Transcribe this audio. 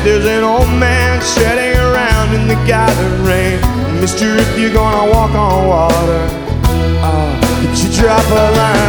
there's an old man sitting around in the gathered rain. Mister, if you're gonna walk on water, could you drop a line